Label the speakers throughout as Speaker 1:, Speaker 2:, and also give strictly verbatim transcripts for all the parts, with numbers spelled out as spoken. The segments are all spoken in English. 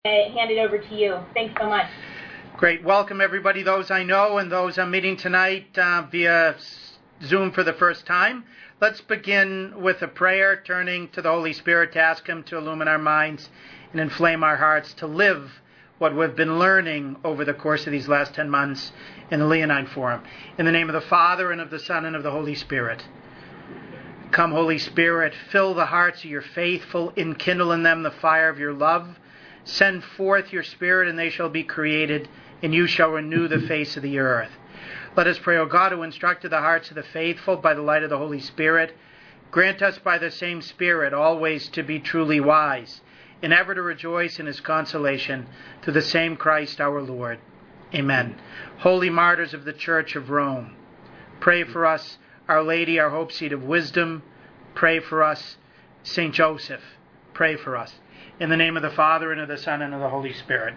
Speaker 1: hand it over to you. Thanks so much.
Speaker 2: Great. Welcome, everybody, those I know and those I'm meeting tonight uh, via Zoom for the first time. Let's begin with a prayer, turning to the Holy Spirit to ask Him to illumine our minds and inflame our hearts to live what we've been learning over the course of these last ten months in the Leonine Forum. In the name of the Father, and of the Son, and of the Holy Spirit. Come, Holy Spirit, fill the hearts of your faithful, enkindle in them the fire of your love. Send forth your Spirit, and they shall be created, and you shall renew the face of the earth. Let us pray, O God, who instructed the hearts of the faithful by the light of the Holy Spirit, grant us by the same Spirit always to be truly wise, and ever to rejoice in His consolation, through the same Christ our Lord. Amen. Holy martyrs of the Church of Rome, pray for us, Our Lady, our hope seat of wisdom. Pray for us, Saint Joseph. Pray for us. In the name of the Father, and of the Son, and of the Holy Spirit.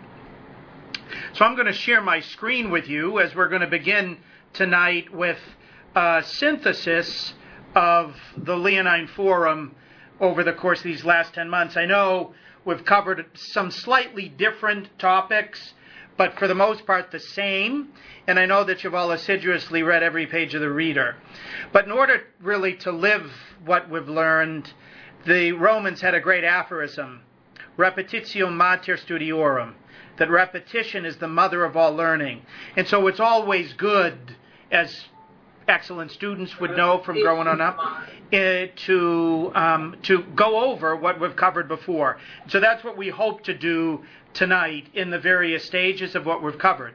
Speaker 2: So I'm going to share my screen with you as we're going to begin tonight with a synthesis of the Leonine Forum over the course of these last ten months. I know we've covered some slightly different topics, but for the most part the same. And I know that you've all assiduously read every page of the Reader. But in order really to live what we've learned, the Romans had a great aphorism, repetitio mater studiorum, that repetition is the mother of all learning. And so it's always good, as excellent students would know from growing on up, uh, to um, to go over what we've covered before. So that's what we hope to do tonight in the various stages of what we've covered.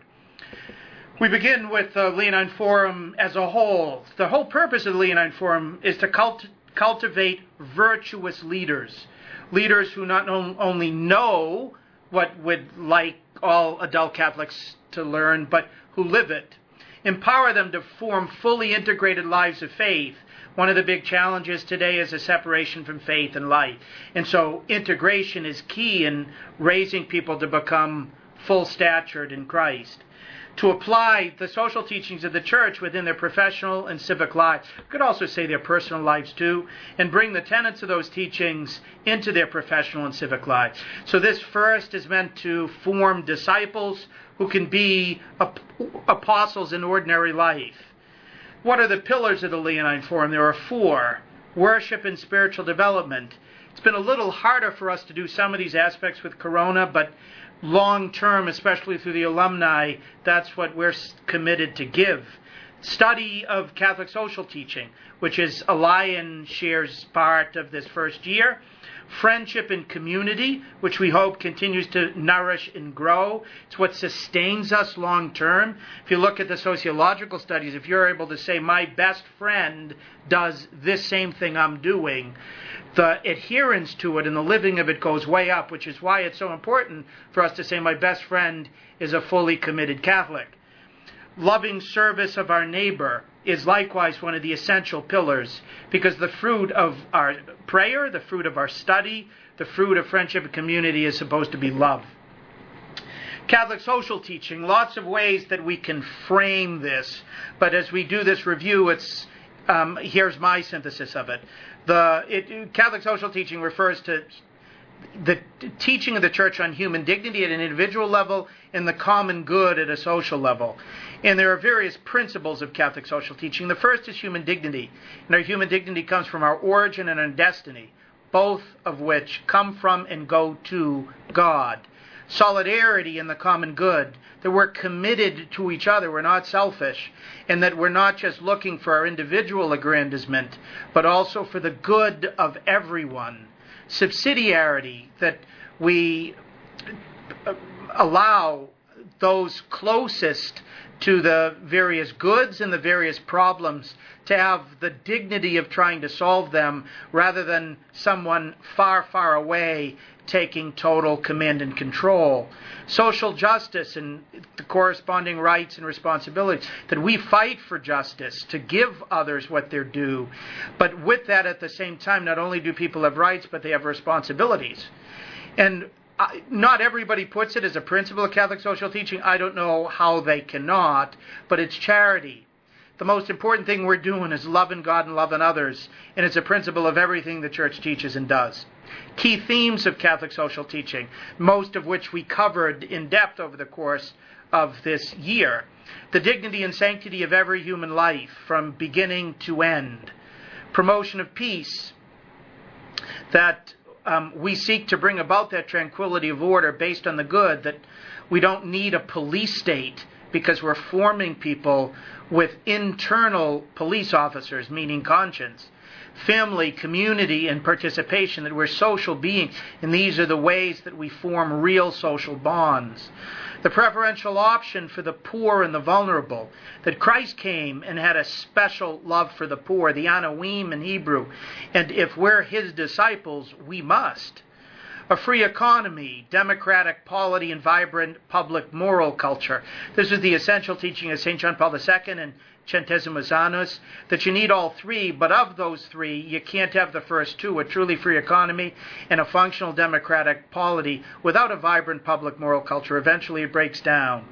Speaker 2: We begin with the Leonine Forum as a whole. The whole purpose of the Leonine Forum is to cult- cultivate virtuous leaders. Leaders who not only know what we'd like all adult Catholics to learn, but who live it. Empower them to form fully integrated lives of faith. One of the big challenges today is a separation from faith and life. And so integration is key in raising people to become full-statured in Christ. To apply the social teachings of the Church within their professional and civic lives. You could also say their personal lives too, and bring the tenets of those teachings into their professional and civic lives. So this first is meant to form disciples who can be ap- apostles in ordinary life. What are the pillars of the Leonine Forum? There are four. Worship and spiritual development. It's been a little harder for us to do some of these aspects with Corona, but long term, especially through the alumni, that's what we're committed to give. Study of Catholic social teaching, which is a lion's share's part of this first year. Friendship and community, which we hope continues to nourish and grow. It's what sustains us long term. If you look at the sociological studies, if you're able to say, my best friend does this same thing I'm doing, the adherence to it and the living of it goes way up, which is why it's so important for us to say, my best friend is a fully committed Catholic. Loving service of our neighbor is likewise one of the essential pillars, because the fruit of our prayer, the fruit of our study, the fruit of friendship and community is supposed to be love. Catholic social teaching, lots of ways that we can frame this, but as we do this review, it's um, here's my synthesis of it. The it, Catholic social teaching refers to the teaching of the Church on human dignity at an individual level and the common good at a social level. And there are various principles of Catholic social teaching. The first is human dignity. And our human dignity comes from our origin and our destiny, both of which come from and go to God. Solidarity in the common good, that we're committed to each other, we're not selfish, and that we're not just looking for our individual aggrandizement, but also for the good of everyone. Subsidiarity, that we allow those closest to the various goods and the various problems to have the dignity of trying to solve them rather than someone far, far away taking total command and control. Social justice and the corresponding rights and responsibilities, that we fight for justice, to give others what they're due. But with that, at the same time, not only do people have rights, but they have responsibilities. And I, not everybody puts it as a principle of Catholic social teaching. I don't know how they cannot, but it's charity. the most important thing we're doing is loving God and loving others, and it's a principle of everything the church teaches and does. Key themes of Catholic social teaching, most of which we covered in depth over the course of this year. The dignity and sanctity of every human life from beginning to end. Promotion of peace, that um, we seek to bring about that tranquility of order based on the good, that we don't need a police state because we're forming people with internal police officers, meaning conscience. Family, community, and participation, that we're social beings, and these are the ways that we form real social bonds. The preferential option for the poor and the vulnerable, that Christ came and had a special love for the poor, the Anoim in Hebrew, and if we're His disciples, we must. A free economy, democratic polity, and vibrant public moral culture. This is the essential teaching of Saint John Paul the Second and Centesimus Annus, that you need all three, but of those three, you can't have the first two, a truly free economy and a functional democratic polity, without a vibrant public moral culture. Eventually it breaks down.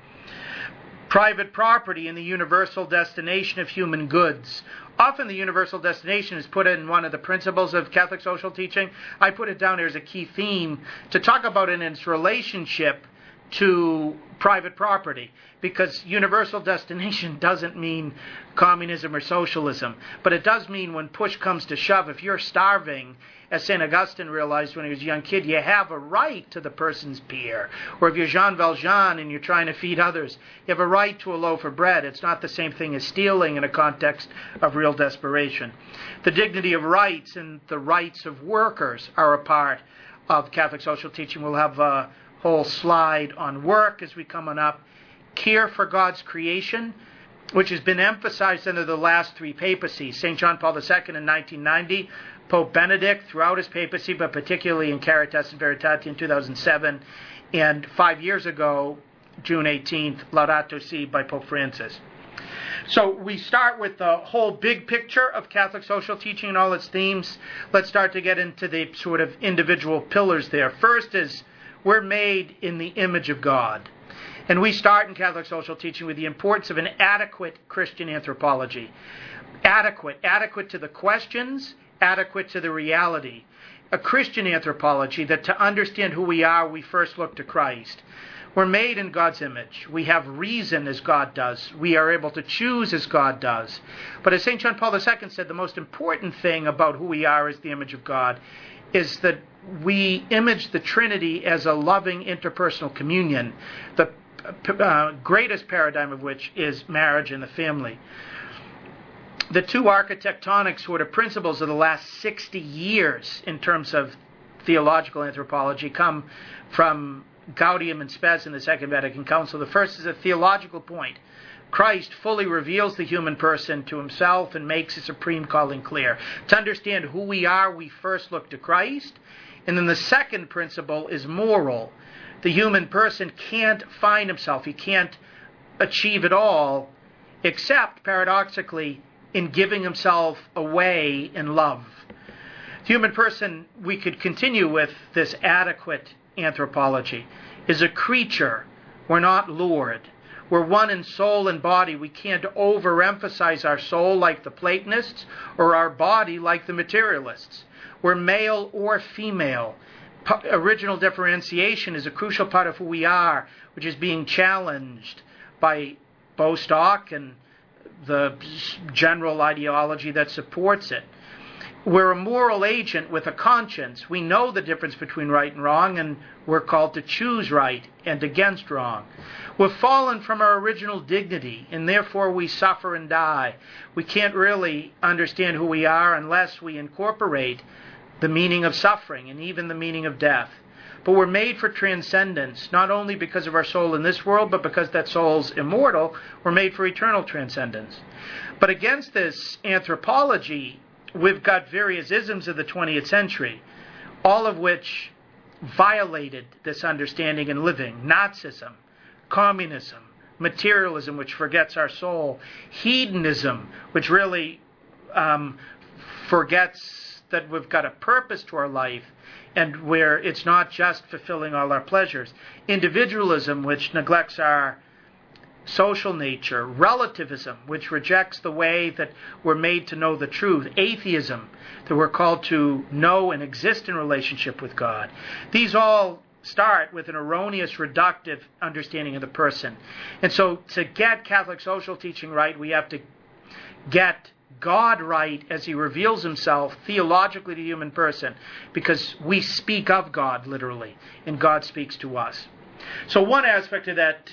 Speaker 2: Private property and the universal destination of human goods. Often the universal destination is put in one of the principles of Catholic social teaching. I put it down here as a key theme to talk about it in its relationship to private property, because universal destination doesn't mean communism or socialism, but it does mean when push comes to shove, if you're starving, as Saint Augustine realized when he was a young kid, you have a right to the person's peer. Or if you're Jean Valjean and you're trying to feed others, you have a right to a loaf of bread. It's not the same thing as stealing in a context of real desperation. The dignity of rights and the rights of workers are a part of Catholic social teaching. We'll have a whole slide on work as we come on up. Care for God's creation, which has been emphasized under the last three papacies. Saint John Paul the Second in nineteen ninety, Pope Benedict throughout his papacy, but particularly in Caritas in Veritate in two thousand seven, and five years ago, June eighteenth, Laudato Si by Pope Francis. So we start with the whole big picture of Catholic social teaching and all its themes. Let's start to get into the sort of individual pillars there. First is, we're made in the image of God. And we start in Catholic social teaching with the importance of an adequate Christian anthropology. Adequate. Adequate to the questions, adequate to the reality. A Christian anthropology that to understand who we are, we first look to Christ. We're made in God's image. We have reason as God does. We are able to choose as God does. But as Saint John Paul the Second said, the most important thing about who we are as the image of God is that we image the Trinity as a loving interpersonal communion, the uh, greatest paradigm of which is marriage and the family. The two architectonic sort of principles of the last sixty years in terms of theological anthropology come from Gaudium and Spes in the Second Vatican Council. The first is a theological point. Christ fully reveals the human person to himself and makes his supreme calling clear. To understand who we are, we first look to Christ. And then the second principle is moral. The human person can't find himself. He can't achieve it all, except, paradoxically, in giving himself away in love. The human person, we could continue with this adequate anthropology, is a creature. We're not Lord. We're one in soul and body. We can't overemphasize our soul like the Platonists or our body like the materialists. We're male or female. P- original differentiation is a crucial part of who we are, which is being challenged by Bostock and the general ideology that supports it. We're a moral agent with a conscience. We know the difference between right and wrong, and we're called to choose right and against wrong. We've fallen from our original dignity, and therefore we suffer and die. We can't really understand who we are unless we incorporate the meaning of suffering and even the meaning of death. But we're made for transcendence, not only because of our soul in this world, but because that soul's immortal. We're made for eternal transcendence. But against this anthropology, we've got various isms of the twentieth century, all of which violated this understanding and living. Nazism, communism, materialism, which forgets our soul, hedonism, which really um, forgets that we've got a purpose to our life and where it's not just fulfilling all our pleasures. Individualism, which neglects our social nature, relativism, which rejects the way that we're made to know the truth, atheism, that we're called to know and exist in relationship with God. These all start with an erroneous, reductive understanding of the person. And so to get Catholic social teaching right, we have to get God right as he reveals himself theologically to the human person, because we speak of God literally, and God speaks to us. So one aspect of that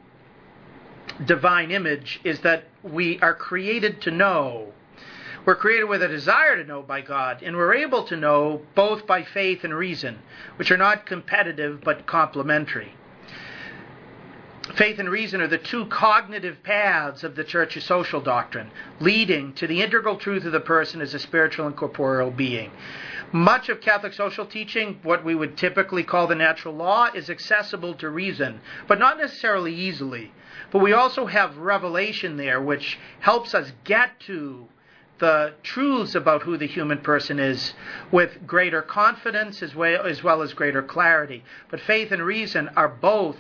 Speaker 2: divine image is that we are created to know. We're created with a desire to know by God, and we're able to know both by faith and reason, which are not competitive but complementary. Faith and reason are the two cognitive paths of the Church's social doctrine, leading to the integral truth of the person as a spiritual and corporeal being. Much of Catholic social teaching, what we would typically call the natural law, is accessible to reason, but not necessarily easily. But we also have revelation there, which helps us get to the truths about who the human person is with greater confidence as well, as well as greater clarity. But faith and reason are both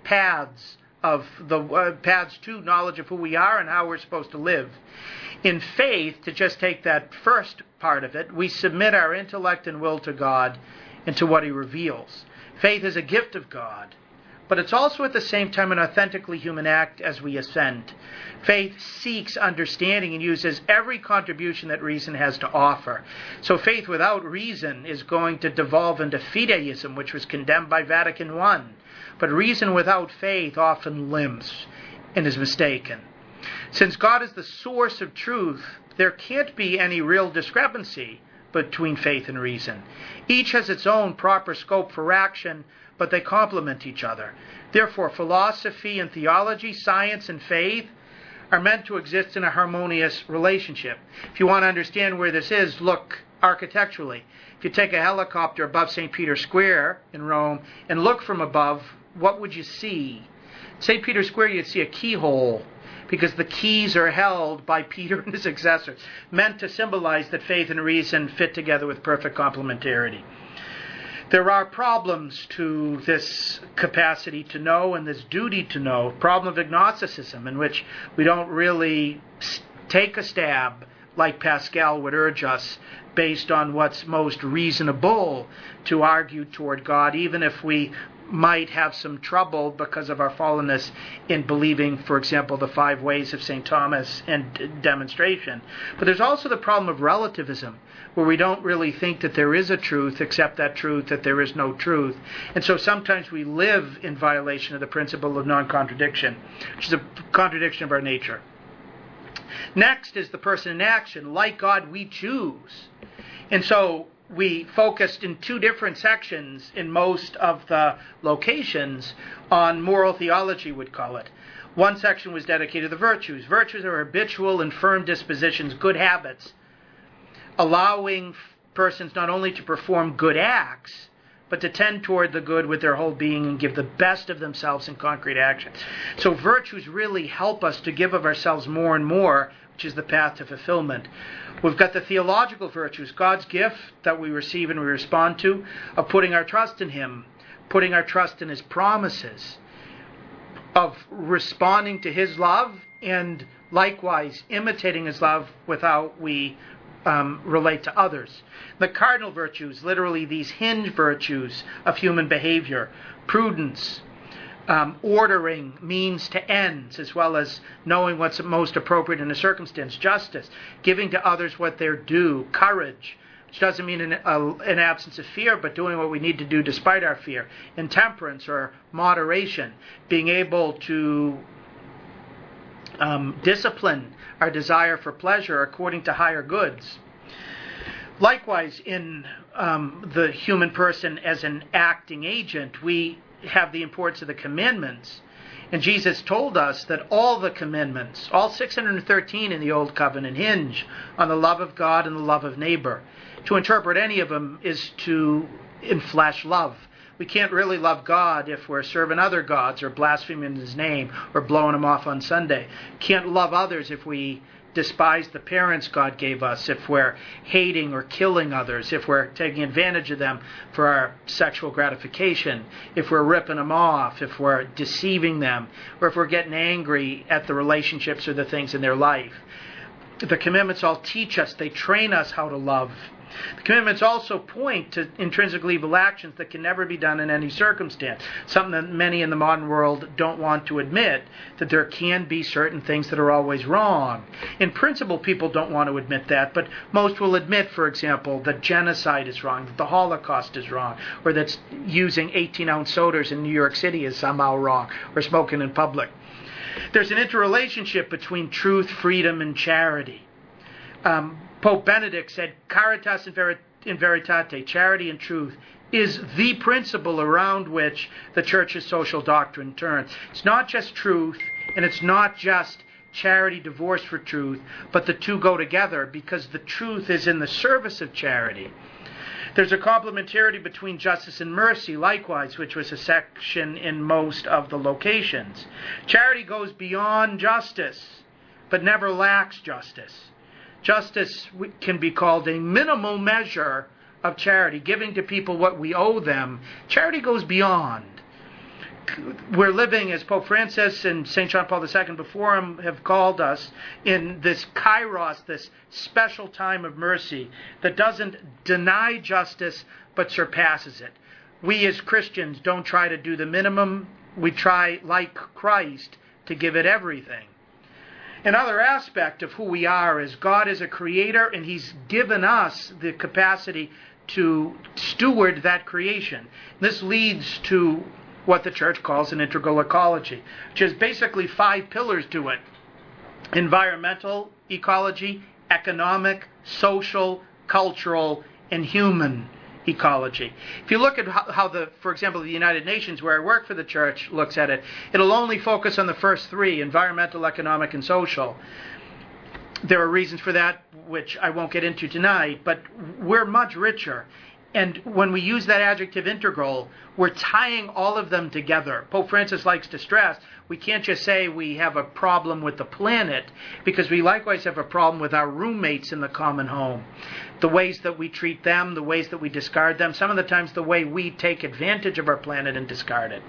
Speaker 2: paths of the uh, paths to knowledge of who we are and how we're supposed to live. In faith, to just take that first part of it, we submit our intellect and will to God and to what he reveals. Faith is a gift of God, but it's also at the same time an authentically human act as we ascend. Faith seeks understanding and uses every contribution that reason has to offer. So faith without reason is going to devolve into fideism, which was condemned by Vatican I. But reason without faith often limps and is mistaken. Since God is the source of truth, there can't be any real discrepancy between faith and reason. Each has its own proper scope for action, but they complement each other. Therefore, philosophy and theology, science and faith are meant to exist in a harmonious relationship. If you want to understand where this is, look architecturally. If you take a helicopter above Saint Peter's Square in Rome and look from above, what would you see? Saint Peter's Square, you'd see a keyhole, because the keys are held by Peter and his successors, meant to symbolize that faith and reason fit together with perfect complementarity. There are problems to this capacity to know and this duty to know, problem of agnosticism, in which we don't really take a stab like Pascal would urge us, based on what's most reasonable to argue toward God, even if we might have some trouble because of our fallenness in believing, for example, the five ways of Saint Thomas and demonstration. But there's also the problem of relativism, where we don't really think that there is a truth except that truth, that there is no truth. And so sometimes we live in violation of the principle of non-contradiction, which is a contradiction of our nature. Next is the person in action. Like God, we choose. And so we focused in two different sections in most of the locations on moral theology, we'd call it. One section was dedicated to the virtues. Virtues are habitual and firm dispositions, good habits, allowing persons not only to perform good acts, but to tend toward the good with their whole being and give the best of themselves in concrete action. So virtues really help us to give of ourselves more and more, which is the path to fulfillment. We've got the theological virtues, God's gift that we receive and we respond to, of putting our trust in him, putting our trust in his promises, of responding to his love, and likewise imitating his love without we um, relate to others. The cardinal virtues, literally these hinge virtues of human behavior, prudence, Um, ordering means to ends, as well as knowing what's most appropriate in a circumstance, justice, giving to others what they're due, courage, which doesn't mean an, a, an absence of fear, but doing what we need to do despite our fear, and temperance or moderation, being able to um, discipline our desire for pleasure according to higher goods. Likewise, in um, the human person as an acting agent, we have the importance of the commandments. And Jesus told us that all the commandments, all six hundred thirteen in the Old Covenant, hinge on the love of God and the love of neighbor. To interpret any of them is to enflesh love. We can't really love God if we're serving other gods or blaspheming his name or blowing him off on Sunday. Can't love others if we despise the parents God gave us, if we're hating or killing others, if we're taking advantage of them for our sexual gratification, if we're ripping them off, if we're deceiving them, or if we're getting angry at the relationships or the things in their life. The commandments all teach us, they train us how to love. The commandments also point to intrinsically evil actions that can never be done in any circumstance. Something that many in the modern world don't want to admit, that there can be certain things that are always wrong. In principle, people don't want to admit that, but most will admit, for example, that genocide is wrong, that the Holocaust is wrong, or that using eighteen-ounce sodas in New York City is somehow wrong, or smoking in public. There's an interrelationship between truth, freedom, and charity. Um, Pope Benedict said, Caritas in Veritate, charity and truth, is the principle around which the Church's social doctrine turns. It's not just truth, and it's not just charity divorced for truth, but the two go together because the truth is in the service of charity. There's a complementarity between justice and mercy, likewise, which was a section in most of the locations. Charity goes beyond justice, but never lacks justice. Justice can be called a minimal measure of charity, giving to people what we owe them. Charity goes beyond. We're living, as Pope Francis and Saint John Paul the Second before him have called us, in this kairos, this special time of mercy that doesn't deny justice but surpasses it. We as Christians don't try to do the minimum. We try, like Christ, to give it everything. Another aspect of who we are is God is a creator, and He's given us the capacity to steward that creation. This leads to what the Church calls an integral ecology, which has basically five pillars to it: environmental ecology, economic, social, cultural, and human ecology. If you look at how, how the, for example, the United Nations, where I work for the Church, looks at it, it'll only focus on the first three, environmental, economic, and social. There are reasons for that, which I won't get into tonight, but we're much richer. And when we use that adjective integral, we're tying all of them together. Pope Francis likes to stress, we can't just say we have a problem with the planet, because we likewise have a problem with our roommates in the common home. The ways that we treat them, the ways that we discard them, some of the times the way we take advantage of our planet and discard it.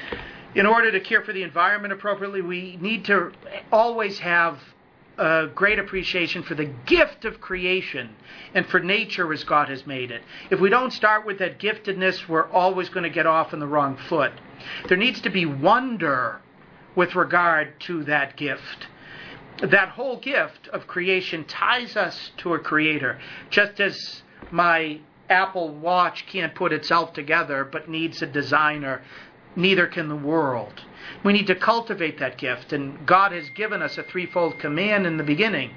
Speaker 2: In order to care for the environment appropriately, we need to always have a great appreciation for the gift of creation and for nature as God has made it. If we don't start with that giftedness, we're always going to get off on the wrong foot. There needs to be wonder with regard to that gift. That whole gift of creation ties us to a creator, just as my Apple Watch can't put itself together but needs a designer. Neither can the world. We need to cultivate that gift, and God has given us a threefold command in the beginning: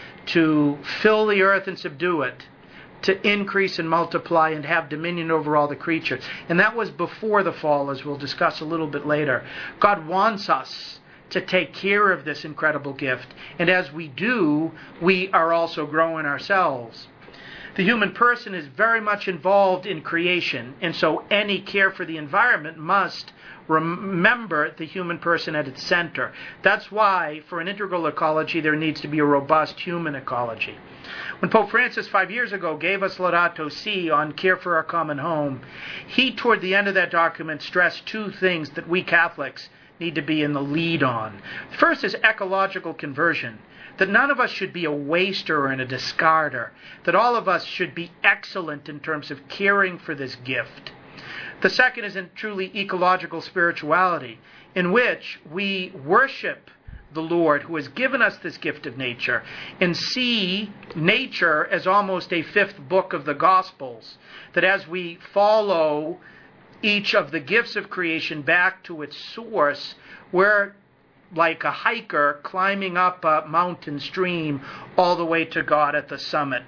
Speaker 2: to fill the earth and subdue it, to increase and multiply and have dominion over all the creatures. And that was before the fall, as we'll discuss a little bit later. God wants us to take care of this incredible gift, and as we do, we are also growing ourselves. The human person is very much involved in creation, and so any care for the environment must remember the human person at its center. That's why, for an integral ecology, there needs to be a robust human ecology. When Pope Francis five years ago gave us Laudato Si on care for our common home, he, toward the end of that document, stressed two things that we Catholics need to be in the lead on. First is ecological conversion. That none of us should be a waster and a discarder. That all of us should be excellent in terms of caring for this gift. The second is in truly ecological spirituality, in which we worship the Lord who has given us this gift of nature and see nature as almost a fifth book of the Gospels. That as we follow each of the gifts of creation back to its source, we're like a hiker climbing up a mountain stream all the way to God at the summit.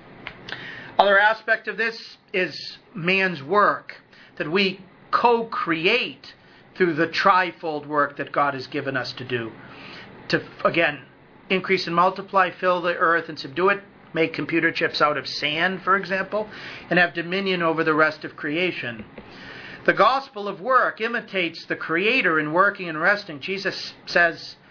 Speaker 2: Other aspect of this is man's work, that we co-create through the trifold work that God has given us to do. To, again, increase and multiply, fill the earth and subdue it, make computer chips out of sand, for example, and have dominion over the rest of creation. The gospel of work imitates the Creator in working and resting. Jesus says,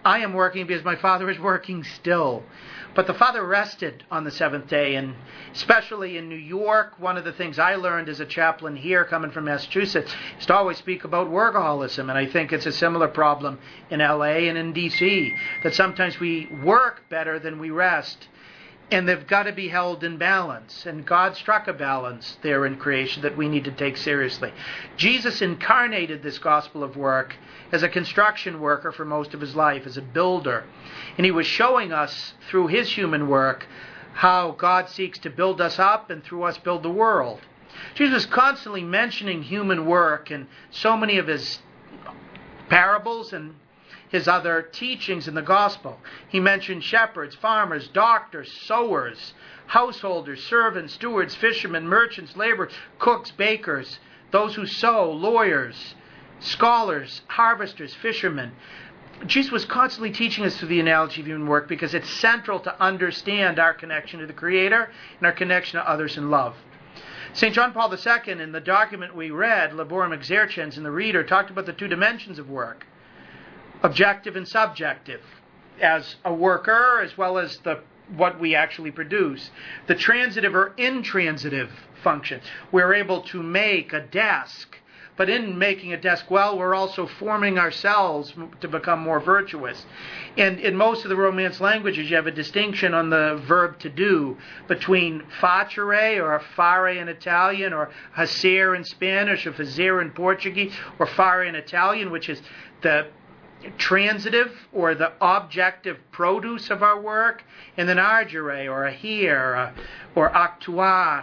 Speaker 2: I am working because my Father is working still. But the Father rested on the seventh day, and especially in New York, one of the things I learned as a chaplain here coming from Massachusetts is to always speak about workaholism, and I think it's a similar problem in L A and in D C, that sometimes we work better than we rest. And they've got to be held in balance. And God struck a balance there in creation that we need to take seriously. Jesus incarnated this gospel of work as a construction worker for most of his life, as a builder. And he was showing us through his human work how God seeks to build us up and through us build the world. Jesus was constantly mentioning human work in so many of his parables and his other teachings in the gospel. He mentioned shepherds, farmers, doctors, sowers, householders, servants, stewards, fishermen, merchants, laborers, cooks, bakers, those who sow, lawyers, scholars, harvesters, fishermen. Jesus was constantly teaching us through the analogy of human work because it's central to understand our connection to the Creator and our connection to others in love. Saint John Paul the Second, in the document we read, Laborem Exercens, in the Reader, talked about the two dimensions of work. Objective and subjective, as a worker as well as the what we actually produce. The transitive or intransitive function. We're able to make a desk, but in making a desk well, we're also forming ourselves to become more virtuous. And in most of the Romance languages, you have a distinction on the verb to do between facere or fare in Italian, or hacer in Spanish, or fazer in Portuguese, or fare in Italian, which is the transitive or the objective produce of our work, and then agere or ahir or actuar,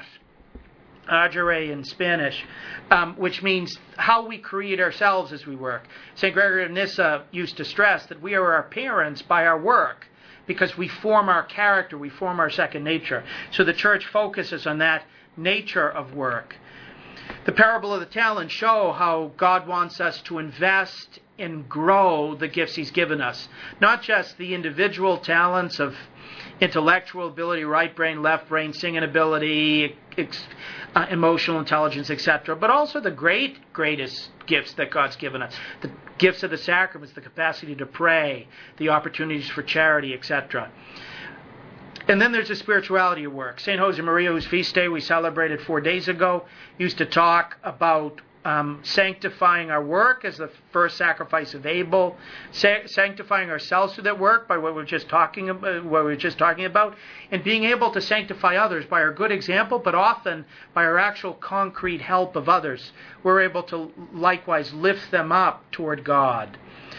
Speaker 2: agere in Spanish, um, which means how we create ourselves as we work. Saint Gregory of Nyssa used to stress that we are our parents by our work, because we form our character, we form our second nature. So the Church focuses on that nature of work. The parable of the talents show how God wants us to invest and grow the gifts He's given us. Not just the individual talents of intellectual ability, right brain, left brain, singing ability, ex, uh, emotional intelligence, et cetera, but also the great, greatest gifts that God's given us. The gifts of the sacraments, the capacity to pray, the opportunities for charity, et cetera. And then there's the spirituality of work. Saint Josemaria, whose feast day we celebrated four days ago, used to talk about um, sanctifying our work as the first sacrifice of Abel, sa- sanctifying ourselves through that work by what we were just talking about, what we were just talking about, and being able to sanctify others by our good example, but often by our actual concrete help of others. We're able to likewise lift them up toward God.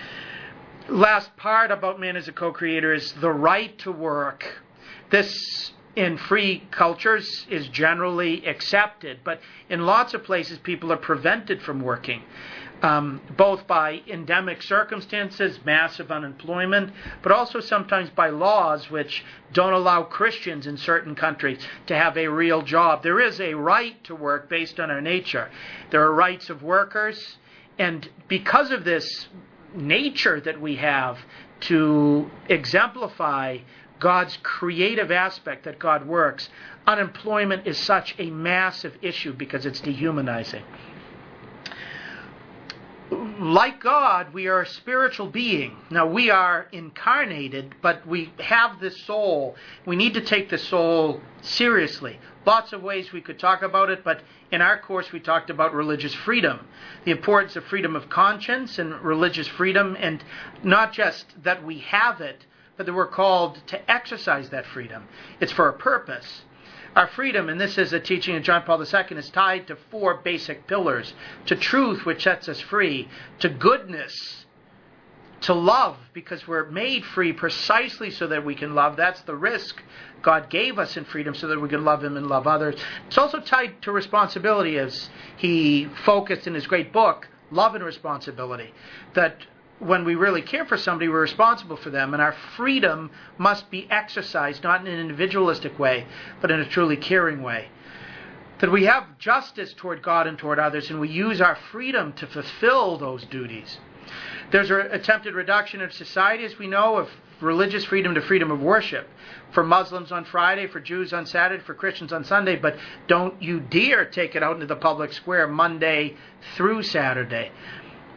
Speaker 2: Last part about man as a co-creator is the right to work. This, in free cultures, is generally accepted, but in lots of places people are prevented from working, um, both by endemic circumstances, massive unemployment, but also sometimes by laws which don't allow Christians in certain countries to have a real job. There is a right to work based on our nature. There are rights of workers, and because of this nature that we have to exemplify God's creative aspect that God works, unemployment is such a massive issue because it's dehumanizing. Like God, we are a spiritual being. Now, we are incarnated, but we have this soul. We need to take the soul seriously. Lots of ways we could talk about it, but in our course we talked about religious freedom, the importance of freedom of conscience and religious freedom, and not just that we have it, but that we're called to exercise that freedom. It's for a purpose. Our freedom, and this is a teaching of John Paul the Second, is tied to four basic pillars. To truth, which sets us free. To goodness. To love, because we're made free precisely so that we can love. That's the risk God gave us in freedom so that we can love Him and love others. It's also tied to responsibility, as he focused in his great book, Love and Responsibility. That when we really care for somebody, we're responsible for them, and our freedom must be exercised not in an individualistic way, but in a truly caring way. That we have justice toward God and toward others, and we use our freedom to fulfill those duties. There's an attempted reduction of society, as we know, of religious freedom to freedom of worship. For Muslims on Friday, for Jews on Saturday, for Christians on Sunday, but don't you dare take it out into the public square Monday through Saturday.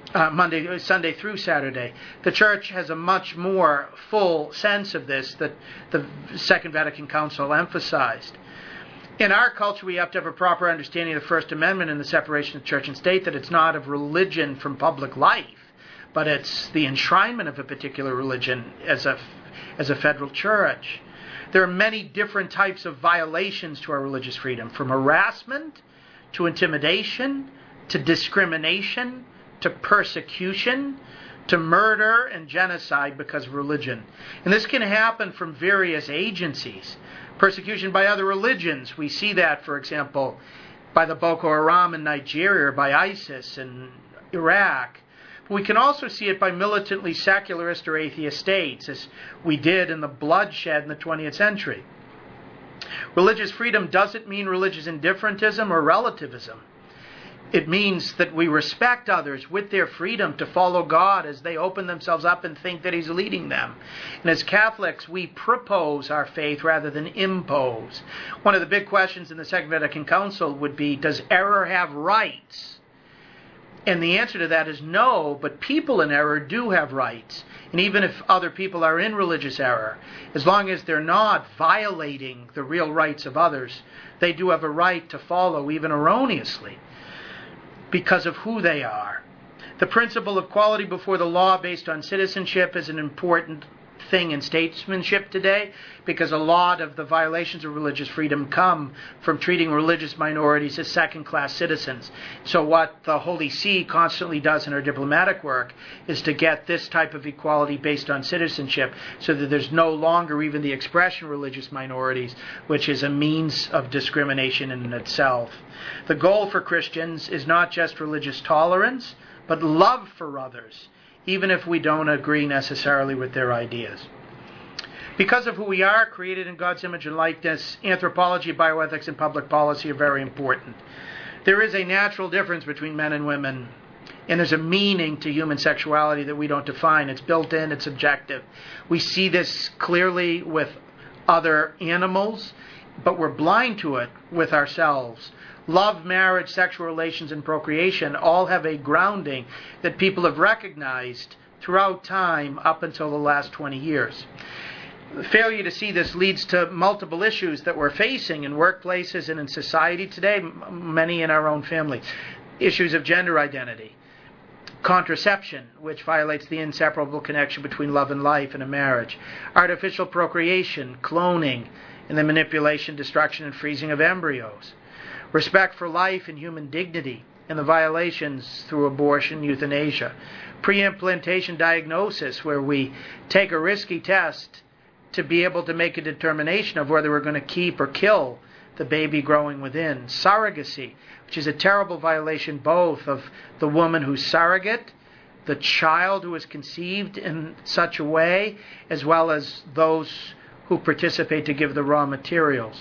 Speaker 2: uh, Monday, Sunday through Saturday. The Church has a much more full sense of this that the Second Vatican Council emphasized. In our culture, we have to have a proper understanding of the First Amendment and the separation of church and state, that it's not of religion from public life, but it's the enshrinement of a particular religion as a, as a federal church. There are many different types of violations to our religious freedom, from harassment to intimidation to discrimination to persecution to murder and genocide because of religion. And this can happen from various agencies. Persecution by other religions. We see that, for example, by the Boko Haram in Nigeria, or by ISIS in Iraq. But we can also see it by militantly secularist or atheist states, as we did in the bloodshed in the twentieth century. Religious freedom doesn't mean religious indifferentism or relativism. It means that we respect others with their freedom to follow God as they open themselves up and think that He's leading them. And as Catholics, we propose our faith rather than impose. One of the big questions in the Second Vatican Council would be, does error have rights? And the answer to that is no, but people in error do have rights. And even if other people are in religious error, as long as they're not violating the real rights of others, they do have a right to follow, even erroneously, because of who they are. The principle of equality before the law based on citizenship is an important thing in statesmanship today, because a lot of the violations of religious freedom come from treating religious minorities as second-class citizens. So what the Holy See constantly does in our diplomatic work is to get this type of equality based on citizenship, so that there's no longer even the expression religious minorities, which is a means of discrimination in itself. The goal for Christians is not just religious tolerance, but love for others, even if we don't agree necessarily with their ideas. Because of who we are, created in God's image and likeness, anthropology, bioethics, and public policy are very important. There is a natural difference between men and women, and there's a meaning to human sexuality that we don't define. It's built in, it's objective. We see this clearly with other animals, but we're blind to it with ourselves. Love, marriage, sexual relations, and procreation all have a grounding that people have recognized throughout time up until the last twenty years. The failure to see this leads to multiple issues that we're facing in workplaces and in society today, many in our own family. Issues of gender identity, contraception, which violates the inseparable connection between love and life in a marriage, artificial procreation, cloning, and the manipulation, destruction, and freezing of embryos, respect for life and human dignity, and the violations through abortion, euthanasia, pre-implantation diagnosis, where we take a risky test to be able to make a determination of whether we're going to keep or kill the baby growing within, surrogacy, which is a terrible violation both of the woman who's surrogate, the child who is conceived in such a way, as well as those who participate to give the raw materials.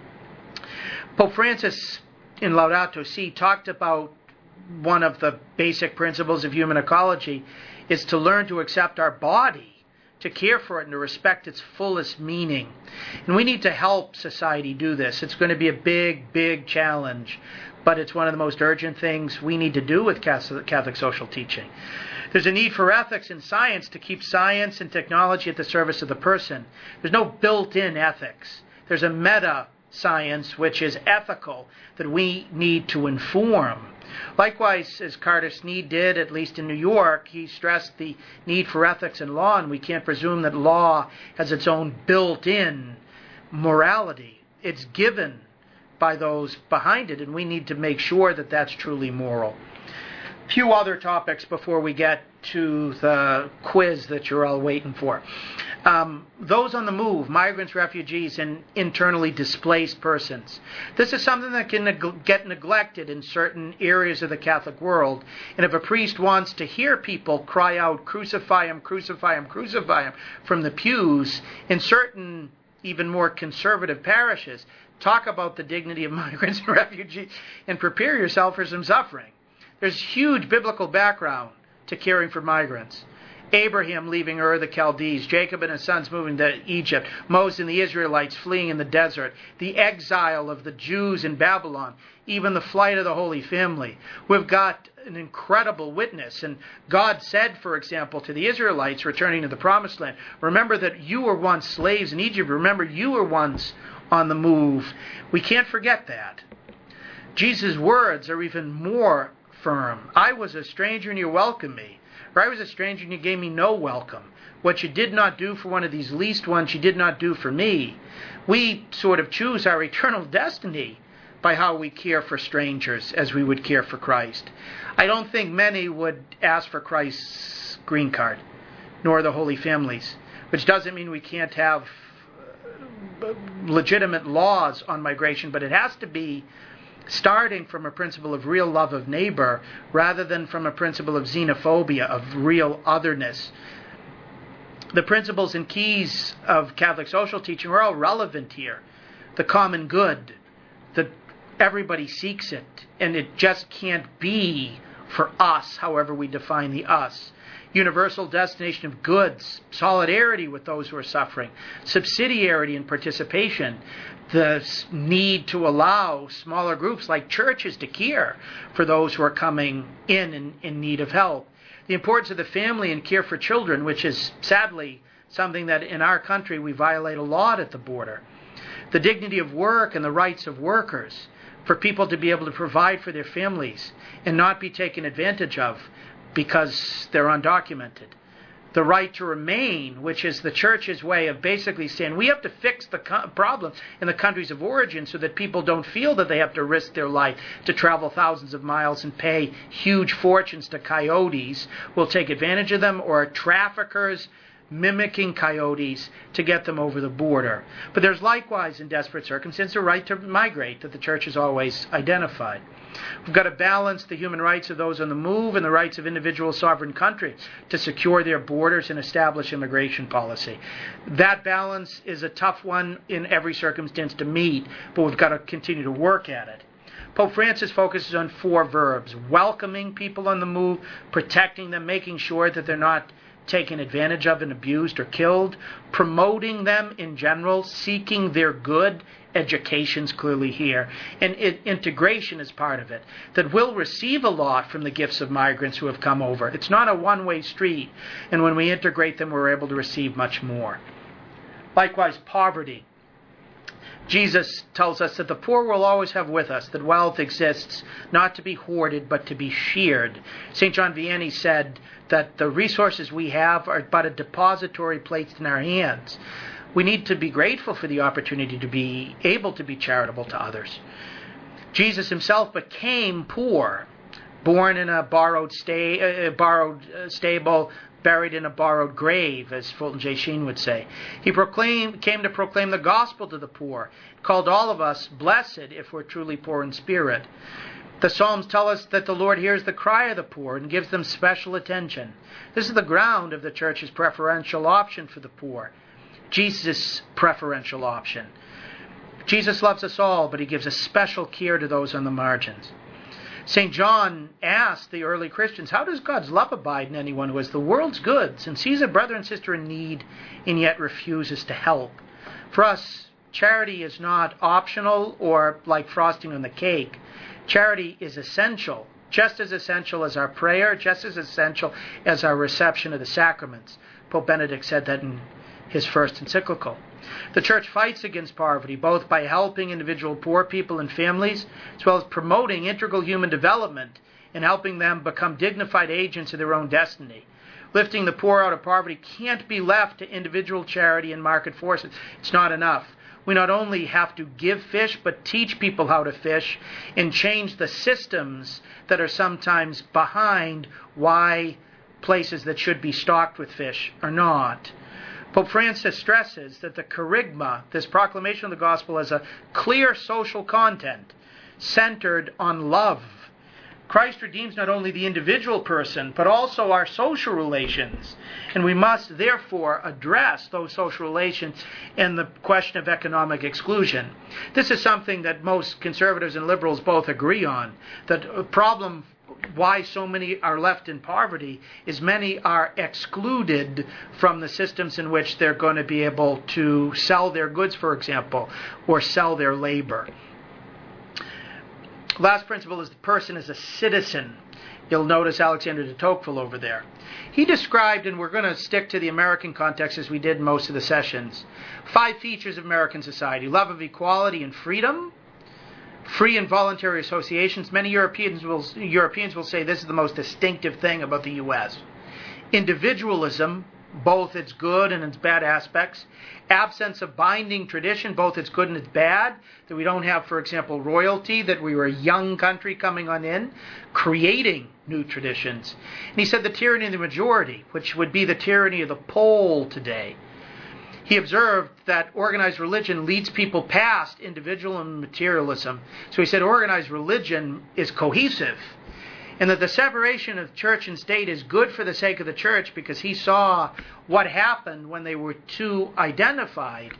Speaker 2: Pope Francis in Laudato Si talked about one of the basic principles of human ecology is to learn to accept our body, to care for it, and to respect its fullest meaning. And we need to help society do this. It's going to be a big, big challenge, but it's one of the most urgent things we need to do with Catholic social teaching. There's a need for ethics in science to keep science and technology at the service of the person. There's no built-in ethics. There's a meta science, which is ethical, that we need to inform. Likewise, as Carter Snead did, at least in New York, he stressed the need for ethics in law, and we can't presume that law has its own built-in morality. It's given by those behind it, and we need to make sure that that's truly moral. Few other topics before we get to the quiz that you're all waiting for. Um, those on the move, migrants, refugees, and internally displaced persons. This is something that can neg- get neglected in certain areas of the Catholic world. And if a priest wants to hear people cry out, crucify him, crucify him, crucify him, from the pews, in certain even more conservative parishes, talk about the dignity of migrants and refugees and prepare yourself for some suffering. There's huge biblical background to caring for migrants. Abraham leaving Ur of the Chaldees, Jacob and his sons moving to Egypt, Moses and the Israelites fleeing in the desert, the exile of the Jews in Babylon, even the flight of the Holy Family. We've got an incredible witness. And God said, for example, to the Israelites returning to the Promised Land, remember that you were once slaves in Egypt. Remember you were once on the move. We can't forget that. Jesus' words are even more firm. I was a stranger and you welcomed me. For I was a stranger and you gave me no welcome. What you did not do for one of these least ones, you did not do for me. We sort of choose our eternal destiny by how we care for strangers as we would care for Christ. I don't think many would ask for Christ's green card, nor the Holy Families, which doesn't mean we can't have legitimate laws on migration, but it has to be starting from a principle of real love of neighbor rather than from a principle of xenophobia, of real otherness. The principles and keys of Catholic social teaching are all relevant here. The common good, that everybody seeks it, and it just can't be for us, however we define the us. Universal destination of goods, solidarity with those who are suffering, subsidiarity and participation, the need to allow smaller groups like churches to care for those who are coming in in, in need of help. The importance of the family and care for children, which is sadly something that in our country we violate a lot at the border. The dignity of work and the rights of workers, for people to be able to provide for their families and not be taken advantage of because they're undocumented. The right to remain, which is the church's way of basically saying we have to fix the co- problem in the countries of origin so that people don't feel that they have to risk their life to travel thousands of miles and pay huge fortunes to coyotes who will take advantage of them, or traffickers mimicking coyotes to get them over the border. But there's likewise, in desperate circumstances, a right to migrate that the church has always identified. We've got to balance the human rights of those on the move and the rights of individual sovereign countries to secure their borders and establish immigration policy. That balance is a tough one in every circumstance to meet, but we've got to continue to work at it. Pope Francis focuses on four verbs: welcoming people on the move, protecting them, making sure that they're not taken advantage of and abused or killed, promoting them in general, seeking their good. Education's clearly here, and it, integration is part of it. That we'll receive a lot from the gifts of migrants who have come over. It's not a one-way street, and when we integrate them, we're able to receive much more. Likewise, poverty. Jesus tells us that the poor will always have with us, that wealth exists not to be hoarded, but to be shared. Saint John Vianney said that the resources we have are but a depository placed in our hands. We need to be grateful for the opportunity to be able to be charitable to others. Jesus himself became poor, born in a borrowed, sta- uh, borrowed uh, stable, buried in a borrowed grave, as Fulton J. Sheen would say. He proclaimed, came to proclaim the gospel to the poor, called all of us blessed if we're truly poor in spirit. The Psalms tell us that the Lord hears the cry of the poor and gives them special attention. This is the ground of the church's preferential option for the poor. Jesus' preferential option. Jesus loves us all, but he gives a special care to those on the margins. Saint John asked the early Christians, how does God's love abide in anyone who has the world's goods and sees a brother and sister in need and yet refuses to help? For us, charity is not optional or like frosting on the cake. Charity is essential, just as essential as our prayer, just as essential as our reception of the sacraments. Pope Benedict said that in his first encyclical. The Church fights against poverty, both by helping individual poor people and families, as well as promoting integral human development and helping them become dignified agents of their own destiny. Lifting the poor out of poverty can't be left to individual charity and market forces. It's not enough. We not only have to give fish, but teach people how to fish and change the systems that are sometimes behind why places that should be stocked with fish are not. Pope Francis stresses that the kerygma, this proclamation of the gospel, has a clear social content centered on love. Christ redeems not only the individual person, but also our social relations. And we must therefore address those social relations in the question of economic exclusion. This is something that most conservatives and liberals both agree on, that a problem why so many are left in poverty is many are excluded from the systems in which they're going to be able to sell their goods, for example, or sell their labor. Last principle is the person is a citizen. You'll notice Alexander de Tocqueville over there. He described, and we're going to stick to the American context as we did in most of the sessions, five features of American society: love of equality and freedom, free and voluntary associations. Many Europeans will Europeans will say this is the most distinctive thing about the U S. Individualism, both its good and its bad aspects. Absence of binding tradition, both its good and its bad. That we don't have, for example, royalty, that we were a young country coming on in, creating new traditions. And he said the tyranny of the majority, which would be the tyranny of the poll today. He observed that organized religion leads people past individual and materialism. So he said organized religion is cohesive, and that the separation of church and state is good for the sake of the church, because he saw what happened when they were too identified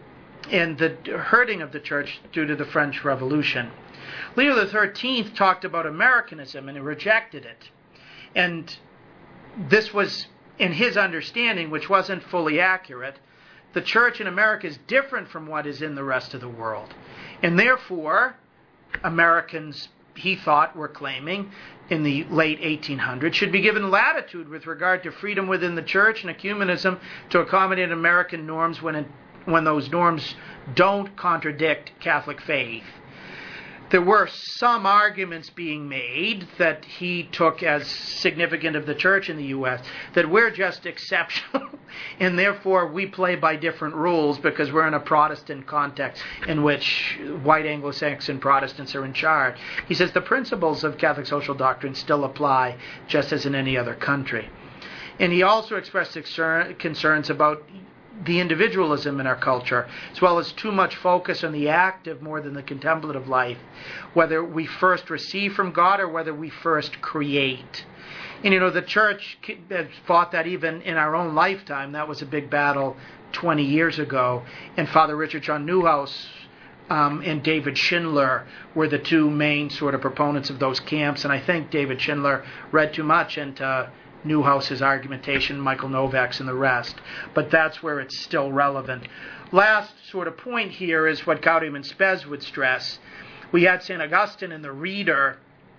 Speaker 2: in the hurting of the church due to the French Revolution. Leo the thirteenth talked about Americanism and he rejected it. And this was, in his understanding, which wasn't fully accurate, the church in America is different from what is in the rest of the world. And therefore, Americans, he thought, were claiming in the late eighteen hundreds, should be given latitude with regard to freedom within the church and ecumenism to accommodate American norms when it, when those norms don't contradict Catholic faith. There were some arguments being made that he took as significant of the church in the U S, that we're just exceptional and therefore we play by different rules because we're in a Protestant context in which white Anglo-Saxon Protestants are in charge. He says the principles of Catholic social doctrine still apply just as in any other country. And he also expressed concerns about the individualism in our culture, as well as too much focus on the active more than the contemplative life, whether we first receive from God or whether we first create. And you know, the church fought that even in our own lifetime. That was a big battle twenty years ago. And Father Richard John Neuhaus um, and David Schindler were the two main sort of proponents of those camps. And I think David Schindler read too much into Neuhaus's argumentation, Michael Novak's and the rest. But that's where it's still relevant. Last sort of point here is what Gaudium and Spes would stress. We had Saint Augustine in the Reader,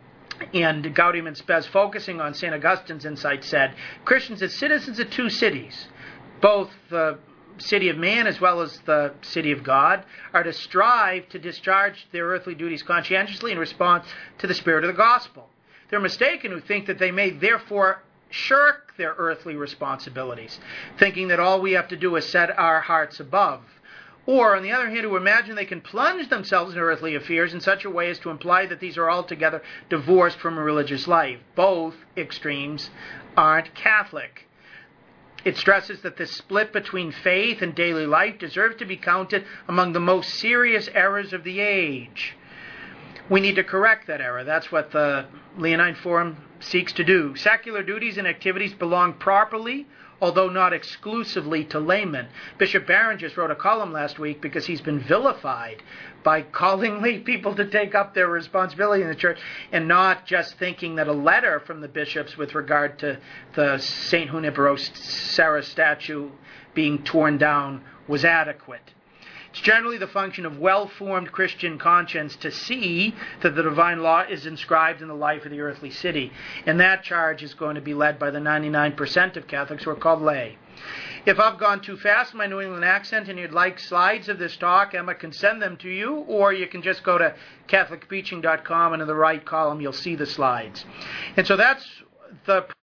Speaker 2: and Gaudium and Spes, focusing on Saint Augustine's insight, said, Christians as citizens of two cities, both the city of man as well as the city of God, are to strive to discharge their earthly duties conscientiously in response to the spirit of the gospel. They're mistaken who think that they may therefore shirk their earthly responsibilities, thinking that all we have to do is set our hearts above. Or, on the other hand, who imagine they can plunge themselves in earthly affairs in such a way as to imply that these are altogether divorced from a religious life. Both extremes aren't Catholic. It stresses that the split between faith and daily life deserves to be counted among the most serious errors of the age. We need to correct that error. That's what the Leonine Forum seeks to do. Secular duties and activities belong properly, although not exclusively, to laymen. Bishop Barron just wrote a column last week because he's been vilified by calling lay people to take up their responsibility in the church and not just thinking that a letter from the bishops with regard to the Saint Junipero Serra statue being torn down was adequate. It's generally the function of well-formed Christian conscience to see that the divine law is inscribed in the life of the earthly city. And that charge is going to be led by the ninety-nine percent of Catholics who are called lay. If I've gone too fast in my New England accent and you'd like slides of this talk, Emma can send them to you, or you can just go to Catholic Preaching dot com and in the right column you'll see the slides. And so that's the